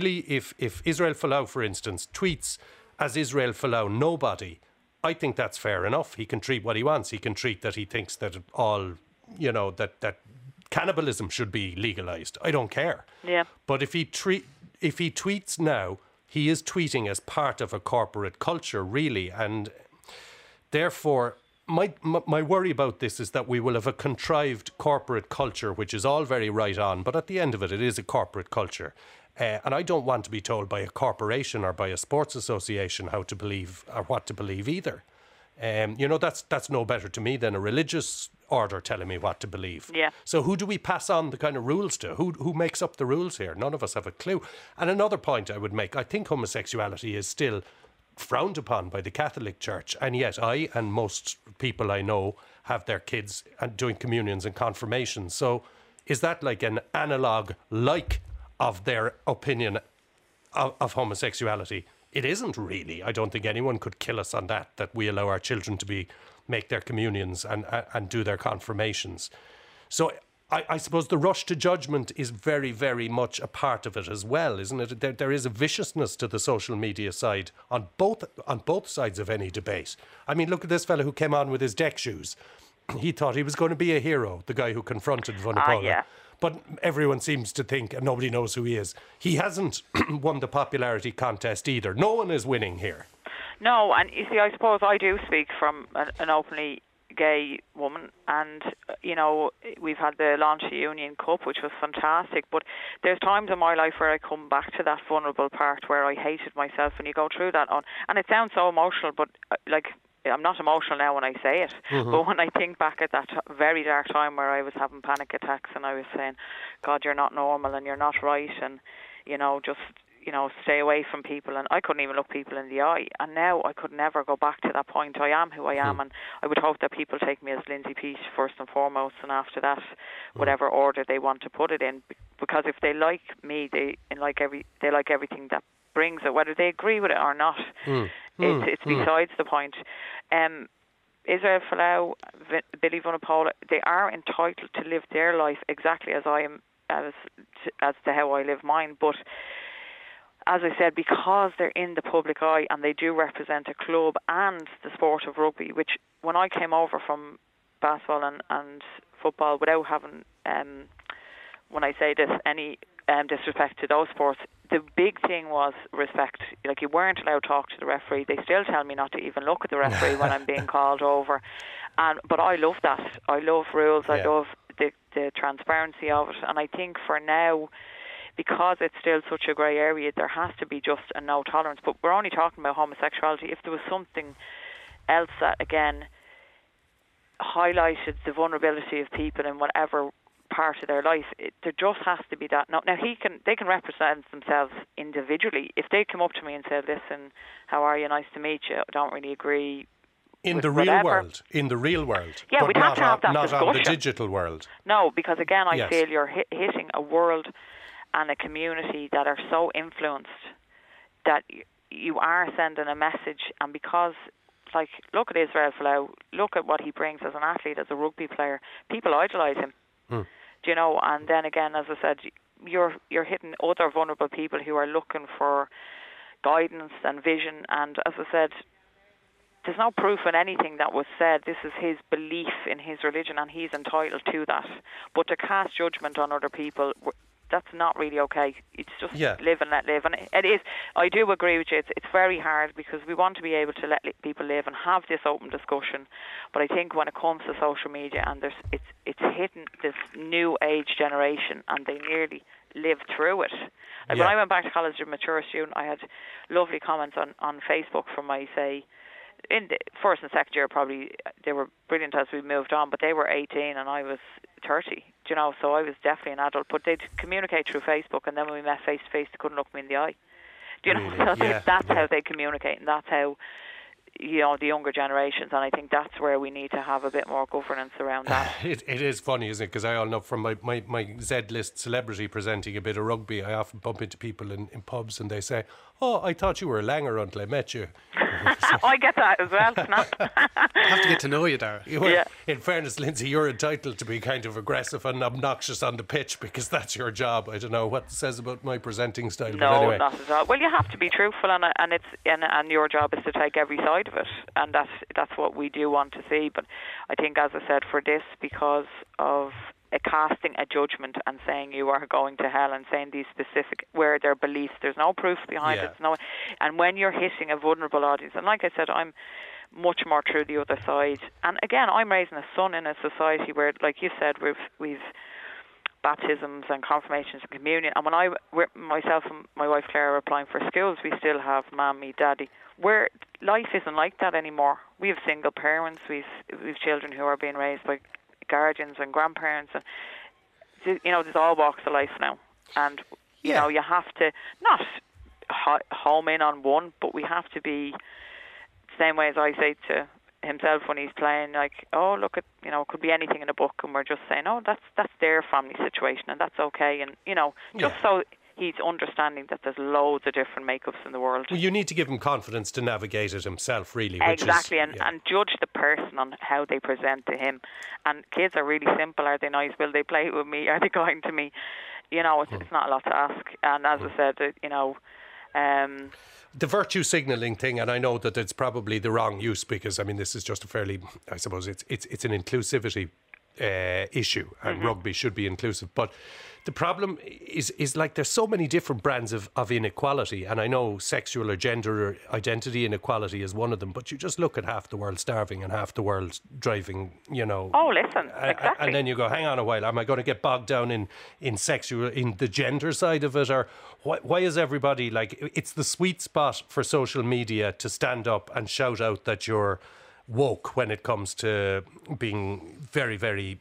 Israel Folau, for instance, tweets as Israel Folau nobody, I think that's fair enough. He can tweet what he wants. He can tweet that he thinks that all, that cannibalism should be legalized. I don't care. Yeah. But if he tweets now, he is tweeting as part of a corporate culture, really, and therefore, my worry about this is that we will have a contrived corporate culture, which is all very right on, but at the end of it, it is a corporate culture. And I don't want to be told by a corporation or by a sports association how to believe or what to believe either. That's no better to me than a religious order telling me what to believe. Yeah. So who do we pass on the kind of rules to? Who makes up the rules here? None of us have a clue. And another point I would make, I think homosexuality is still frowned upon by the Catholic Church, and yet I and most people I know have their kids doing communions and confirmations. So is that like an analogue of their opinion of homosexuality? It isn't really. I don't think anyone could kill us on that we allow our children to make their communions and do their confirmations. So I suppose the rush to judgment is very, very much a part of it as well, isn't it? There is a viciousness to the social media side on both sides of any debate. I mean, look at this fella who came on with his deck shoes. He thought he was going to be a hero, the guy who confronted Vunipola. Yeah. But everyone seems to think, and nobody knows who he is. He hasn't won the popularity contest either. No one is winning here. No, and you see, I suppose I do speak from an openly gay woman, and we've had the launch of the Union Cup, which was fantastic, but there's times in my life where I come back to that vulnerable part where I hated myself, and you go through that and it sounds so emotional, but I'm not emotional now when I say it, but when I think back at that very dark time where I was having panic attacks and I was saying, God, you're not normal and you're not right, and just stay away from people, and I couldn't even look people in the eye, and now I could never go back to that point. I am who I am, and I would hope that people take me as Lindsay Peach first and foremost, and after that, whatever order they want to put it in, because if they like me, they like everything that brings it, whether they agree with it or not. It's besides the point. Israel Folau, Billy Vunipola, they are entitled to live their life exactly as I am, as to how I live mine, but as I said, because they're in the public eye and they do represent a club and the sport of rugby, which when I came over from basketball and football, without having, when I say this, any disrespect to those sports, the big thing was respect. Like, you weren't allowed to talk to the referee. They still tell me not to even look at the referee when I'm being called over. But I love that. I love rules. I love the transparency of it. And I think for now, because it's still such a grey area, there has to be just a no tolerance. But we're only talking about homosexuality. If there was something else that, again, highlighted the vulnerability of people in whatever part of their life, there just has to be that. Now they can represent themselves individually. If they come up to me and say, listen, how are you, nice to meet you, I don't really agree in the real world. Yeah, we'd have to have that discussion. Not on the digital world. No, because again, I feel you're hitting a world and a community that are so influenced that you are sending a message. And because, like, look at Israel Folau, look at what he brings as an athlete, as a rugby player. People idolise him. Do you know? And then again, as I said, you're hitting other vulnerable people who are looking for guidance and vision. And as I said, there's no proof in anything that was said. This is his belief in his religion, and he's entitled to that. But to cast judgment on other people, that's not really okay. It's just live and let live. And it is, I do agree with you, it's very hard because we want to be able to let people live and have this open discussion. But I think when it comes to social media, and it's hitting this new age generation, and they nearly live through it. Like when I went back to college as a mature student, I had lovely comments on Facebook from my, say, in the first and second year, probably they were brilliant as we moved on, but they were 18 and I was 30, you know, so I was definitely an adult. But they'd communicate through Facebook, and then when we met face to face, they couldn't look me in the eye. Do you know? So that's how they communicate, and that's how the younger generations, and I think that's where we need to have a bit more governance around that. It is funny, isn't it? Because I all know from my Z-list celebrity presenting a bit of rugby, I often bump into people in pubs and they say, "Oh, I thought you were a Langer until I met you." I get that as well. I have to get to know you, Dara. Well, in fairness, Lindsay, you're entitled to be kind of aggressive and obnoxious on the pitch because that's your job. I don't know what it says about my presenting style. No, but anyway. not at all. Well, you have to be truthful, and your job is to take every side of it, and that's what we do want to see. But I think, as I said, for this, because of casting a judgment and saying you are going to hell and saying these specific where their beliefs, there's no proof behind it. And when you're hitting a vulnerable audience, and like I said, I'm much more through the other side. And again, I'm raising a son in a society where, like you said, we've baptisms and confirmations and communion. And when myself and my wife Claire are applying for schools, we still have mommy, daddy. Where life isn't like that anymore. We have single parents. We've children who are being raised by guardians and grandparents, and there's all walks of life now, and you have to not home in on one, but we have to be the same way as I say to himself when he's playing, like, oh, look at, it could be anything in a book, and we're just saying, oh, that's their family situation, and that's okay, and so he's understanding that there's loads of different makeups in the world. Well, you need to give him confidence to navigate it himself, really. Exactly, and judge the person on how they present to him. And kids are really simple. Are they nice? Will they play with me? Are they kind to me? It's not a lot to ask. And as I said, the virtue signalling thing, and I know that it's probably the wrong use because, I mean, this is just a fairly, I suppose, it's an inclusivity issue, and rugby should be inclusive. But the problem is like there's so many different brands of inequality, and I know sexual or gender identity inequality is one of them, but you just look at half the world starving and half the world driving, Oh, listen, exactly. And then you go, hang on a while, am I going to get bogged down in the gender side of it? Or why is everybody, like, it's the sweet spot for social media to stand up and shout out that you're woke when it comes to being very, very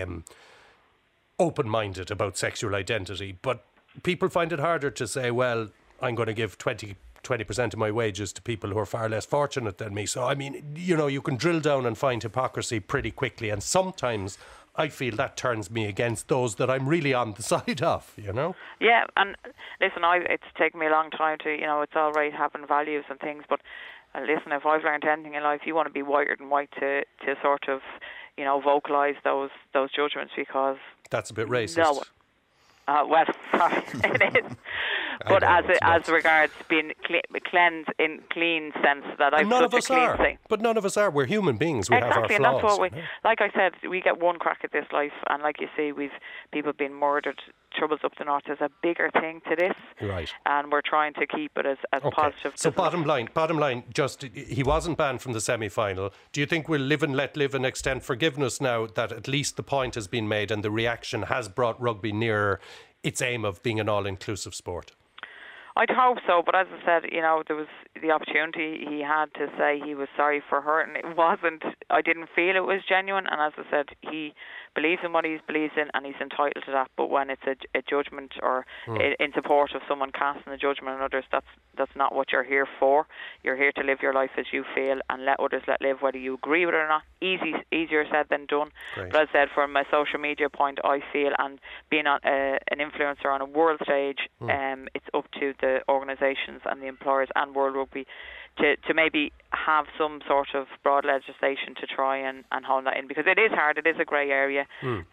open-minded about sexual identity, but people find it harder to say, well, I'm going to give 20% of my wages to people who are far less fortunate than me. So, I mean, you can drill down and find hypocrisy pretty quickly, and sometimes I feel that turns me against those that I'm really on the side of, Yeah, and listen, it's taken me a long time to, it's all right having values and things, but listen, if I've learned anything in life, you want to be whiter than white to sort of, vocalise those judgments, because that's a bit racist. No, well, sorry, it is. But as regards being cleansed in clean sense, that I've such a clean thing. But none of us are. We're human beings. We have our flaws. And that's what like I said, we get one crack at this life, and like you see, we've people being murdered. Troubles up the north is a bigger thing to this, right? And we're trying to keep it as positive. So bottom line, just he wasn't banned from the semi-final. Do you think we'll live and let live and extend forgiveness now that at least the point has been made and the reaction has brought rugby nearer its aim of being an all-inclusive sport? I'd hope so, but as I said, there was the opportunity he had to say he was sorry for her, and it wasn't. I didn't feel it was genuine, and as I said, he believes in what he believes in, and he's entitled to that. But when it's a judgment or in support of someone casting a judgment on others, that's not what you're here for. You're here to live your life as you feel and let others live, whether you agree with it or not. Easier said than done. Great. But as I said, from a social media point, I feel, and being an influencer on a world stage, it's up to the organisations and the employers and World Rugby to maybe have some sort of broad legislation to try and hold that in, because it is hard. It is a grey area.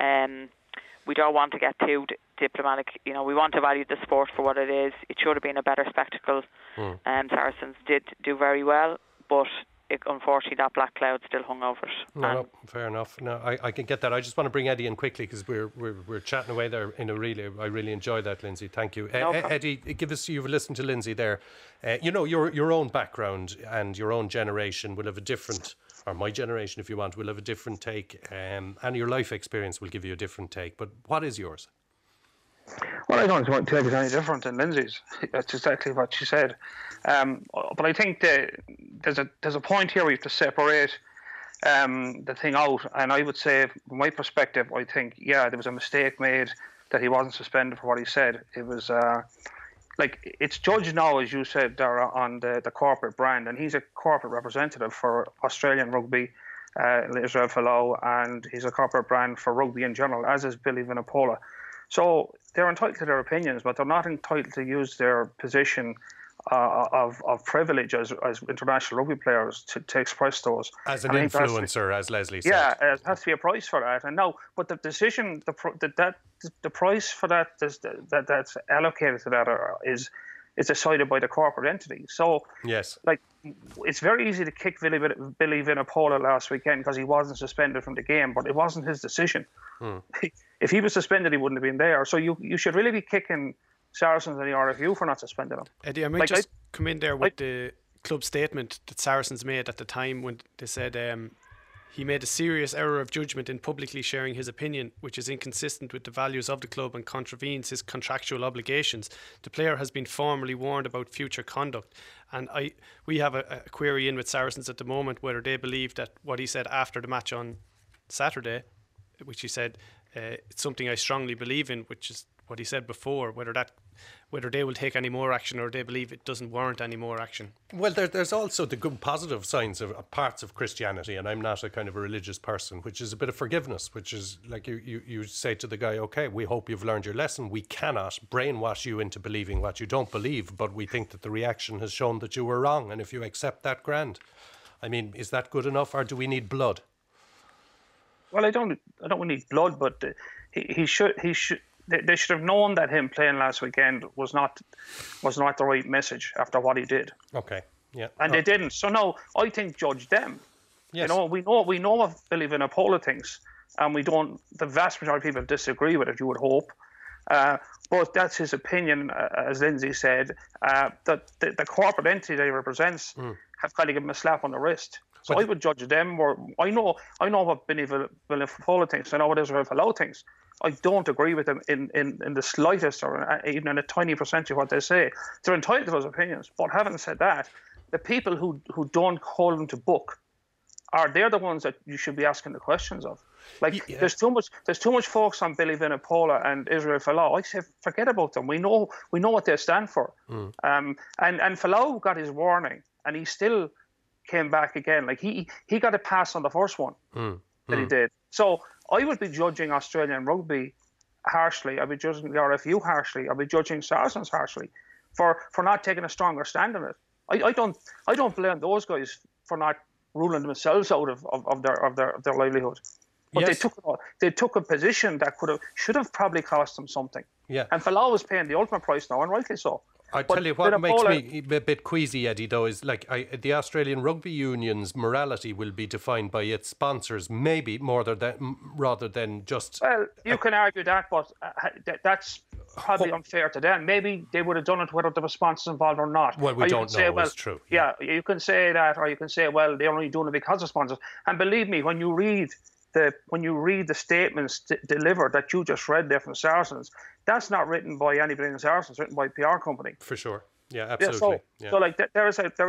We don't want to get too diplomatic. We want to value the sport for what it is. It should have been a better spectacle. Saracens did do very well, but unfortunately that black cloud still hung over it. No, fair enough. No, I can get that. I just want to bring Eddie in quickly because we're chatting away there I really enjoy that, Lindsay. Thank you. Eddie, you've listened to Lindsay there. Your own background and your own generation will have a different, or my generation if you want, will have a different take, and your life experience will give you a different take. But what is yours? Well, I don't want to take it any different than Lindsay's. That's exactly what she said. But I think there's a point here we have to separate the thing out. And I would say, from my perspective, I think, there was a mistake made that he wasn't suspended for what he said. It was like it's Judge now, as you said there, on the corporate brand, and he's a corporate representative for Australian rugby, Israel Folau, and he's a corporate brand for rugby in general, as is Billy Vunipola. So they're entitled to their opinions, but they're not entitled to use their position of privilege as international rugby players to express those. As an influencer, as Leslie said. Yeah, it has to be a price for that. And no, but the decision, the price for that that's allocated to that is decided by the corporate entity. So yes, like it's very easy to kick Billy Vunipola last weekend because he wasn't suspended from the game, but it wasn't his decision. If he was suspended, he wouldn't have been there. So you should really be kicking Saracens and the RFU for not suspending him. Eddie, I might just come in there with the club statement that Saracens made at the time when they said he made a serious error of judgment in publicly sharing his opinion, which is inconsistent with the values of the club and contravenes his contractual obligations. The player has been formally warned about future conduct. And we have a query in with Saracens at the moment whether they believe that what he said after the match on Saturday, which he said, it's something I strongly believe in, which is what he said before, whether they will take any more action or they believe it doesn't warrant any more action. Well, there's also the good positive signs of parts of Christianity, and I'm not a kind of a religious person, which is a bit of forgiveness, which is like you say to the guy, okay, we hope you've learned your lesson. We cannot brainwash you into believing what you don't believe, but we think that the reaction has shown that you were wrong, and if you accept that, grand. I mean, is that good enough, or do we need blood? Well, I don't need blood, but he should. They should have known that him playing last weekend was not the right message after what he did. Okay, yeah, and they didn't. So no, I think judge them. Yes. You know, we know what Billy Vunipola thinks, and we don't. The vast majority of people disagree with it. You would hope, but that's his opinion, as Lindsay said. That the corporate entity that he represents have kind of given him a slap on the wrist. So I would judge them. Or I know what Billy Vunipola thinks. I know what Israel Folau thinks. I don't agree with them in the slightest, or even in a tiny percentage of what they say. They're entitled to those opinions. But having said that, the people who don't hold them to book they're the ones that you should be asking the questions of. Like there's too much focus on Billy Vunipola and Israel Folau. I say forget about them. We know what they stand for. And Folau got his warning, and he still came back again. Like he got a pass on the first one that he did. So I would be judging Australian rugby harshly. I'd be judging the RFU harshly. I'd be judging Saracens harshly for not taking a stronger stand on it. I don't blame those guys for not ruling themselves out of their livelihood. But yes. they took a position that should have probably cost them something. Yeah. And Folau is paying the ultimate price now, and rightly so. I tell you what makes me a bit queasy, Eddie, though, is like the Australian Rugby Union's morality will be defined by its sponsors, maybe rather than just. Well, you can argue that, but that's probably unfair to them. Maybe they would have done it whether there were sponsors involved or not. Well, we don't know. It's true. Yeah, you can say that, or you can say, well, they're only doing it because of sponsors. And believe me, when you read the statements delivered that you just read there from Saracens, that's not written by anybody in Saracens. It's written by a PR company. For sure. Yeah, absolutely. So like there is a.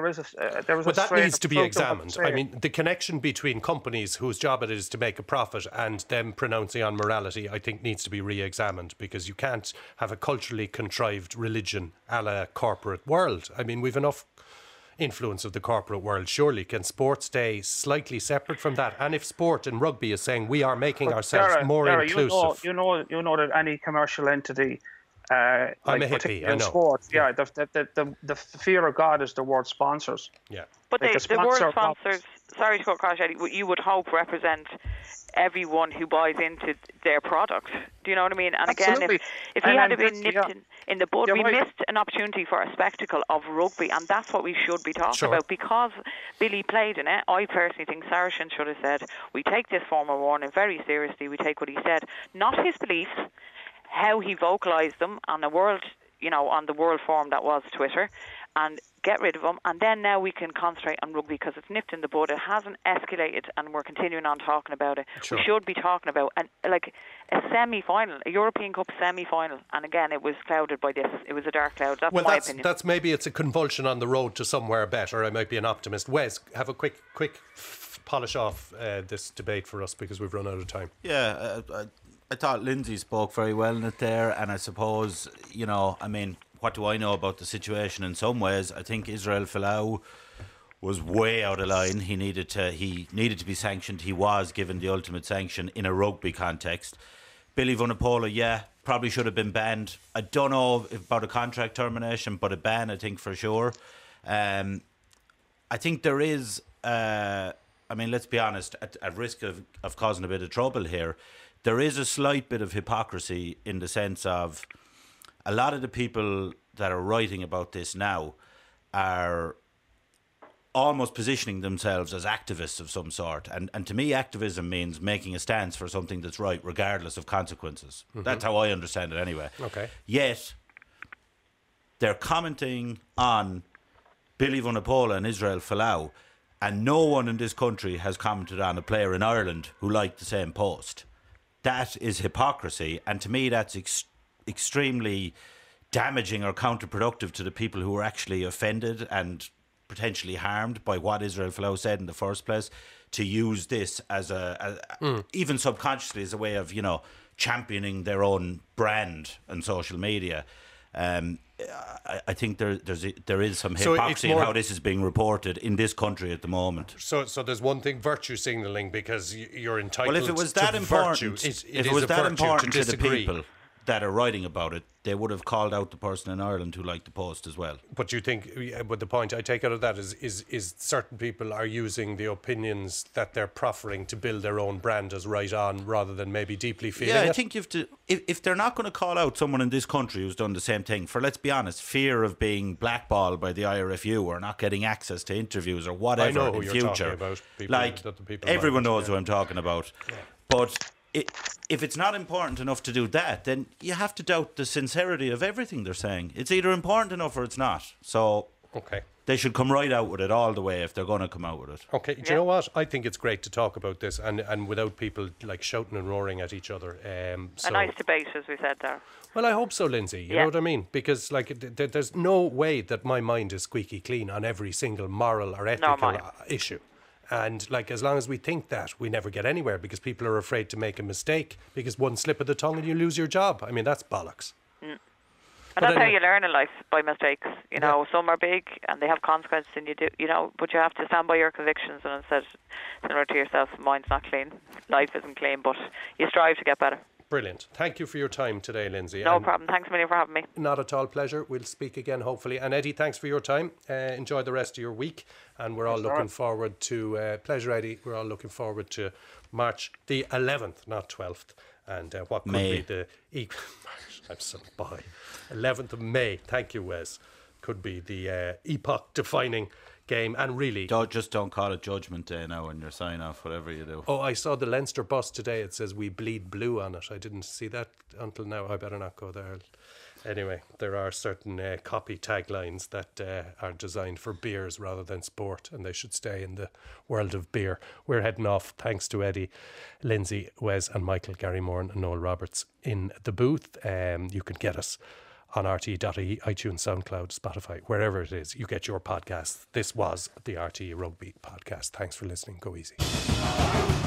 But that needs to be examined. I mean, the connection between companies whose job it is to make a profit and them pronouncing on morality, I think, needs to be re-examined, because you can't have a culturally contrived religion a la corporate world. I mean, we've enough influence of the corporate world. Surely can sport stay slightly separate from that? And if sport and rugby is saying we are making ourselves more inclusive, you know that any commercial entity. I'm a hippie, I know. Sports, the fear of God is the word sponsors. Yeah. But the word sponsors, sorry to cut across, Eddie, you would hope represent everyone who buys into their product. Do you know what I mean? And absolutely. Again, if he had been nipped in the bud, we missed an opportunity for a spectacle of rugby, and that's what we should be talking about. Because Billy played in it, I personally think Saracens should have said, we take this formal warning very seriously, we take what he said, not his beliefs, how he vocalised them on the world forum that was Twitter, and get rid of them. And then now we can concentrate on rugby because it's nipped in the bud. It hasn't escalated, and we're continuing on talking about it. Sure. We should be talking about a semi-final, a European Cup semi-final. And again, it was clouded by this. It was a dark cloud. That's my opinion. That's maybe it's a convulsion on the road to somewhere better. I might be an optimist. Wes, have a quick polish off this debate for us, because we've run out of time. Yeah, I thought Lindsay spoke very well in it there, and I suppose, what do I know about the situation in some ways? I think Israel Folau was way out of line. He needed to be sanctioned. He was given the ultimate sanction in a rugby context. Billy Vunipola, probably should have been banned. I don't know about a contract termination, but a ban, I think, for sure. I think there is, let's be honest, at risk of causing a bit of trouble here, there is a slight bit of hypocrisy in the sense of a lot of the people that are writing about this now are almost positioning themselves as activists of some sort. And to me, activism means making a stance for something that's right, regardless of consequences. Mm-hmm. That's how I understand it anyway. Okay. Yet, they're commenting on Billy Vunipola and Israel Folau, and no one in this country has commented on a player in Ireland who liked the same post. That is hypocrisy, and to me that's extremely damaging or counterproductive to the people who are actually offended and potentially harmed by what Israel Folau said in the first place, to use this as even subconsciously as a way of, championing their own brand on social media. I think there is some hypocrisy in how this is being reported in this country at the moment. So there's one thing, virtue signalling, because you're entitled to virtue. Well, if it was that important to the people that are writing about it, they would have called out the person in Ireland who liked the post as well. But you think, but the point I take out of that is certain people are using the opinions that they're proffering to build their own brand as right on, rather than maybe deeply feeling it? I think you have to, if they're not going to call out someone in this country who's done the same thing for, let's be honest, fear of being blackballed by the IRFU or not getting access to interviews or whatever I know who in you're future. Talking about. Like, everyone knows who I'm talking about. Yeah. But if it's not important enough to do that, then you have to doubt the sincerity of everything they're saying. It's either important enough or it's not. So they should come right out with it all the way if they're going to come out with it. Okay, do you know what? I think it's great to talk about this and without people like shouting and roaring at each other. A nice debate, as we said there. Well, I hope so, Lindsay. You know what I mean? Because there's no way that my mind is squeaky clean on every single moral or ethical issue. And as long as we think that, we never get anywhere, because people are afraid to make a mistake, because one slip of the tongue and you lose your job. I mean, that's bollocks. And that's how you learn in life, by mistakes. You know, some are big and they have consequences, and but you have to stand by your convictions, and instead, similar to yourself, mine's not clean, life isn't clean, but you strive to get better. Brilliant. Thank you for your time today, Lindsay. No problem. Thanks a million for having me. Not at all. Pleasure. We'll speak again, hopefully. And Eddie, thanks for your time. Enjoy the rest of your week. And we're all looking forward to... pleasure, Eddie. We're all looking forward to March the 11th, not 12th. And what could be the... I'm so by. 11th of May. Thank you, Wes. Could be the epoch-defining game, and really don't call it Judgment Day now when you're sign off, whatever you do. I saw the Leinster bus today. It says "We bleed blue" on it. I didn't see that until now. I better not go there. Anyway, there are certain copy taglines that are designed for beers rather than sport, and they should stay in the world of beer. We're heading off. Thanks to Eddie, Lindsay, Wes and Michael, Gary Moran and Noel Roberts in the booth. You can get us on RTE.ie, iTunes, SoundCloud, Spotify, wherever it is you get your podcasts. This was the RTE Rugby Podcast. Thanks for listening. Go easy.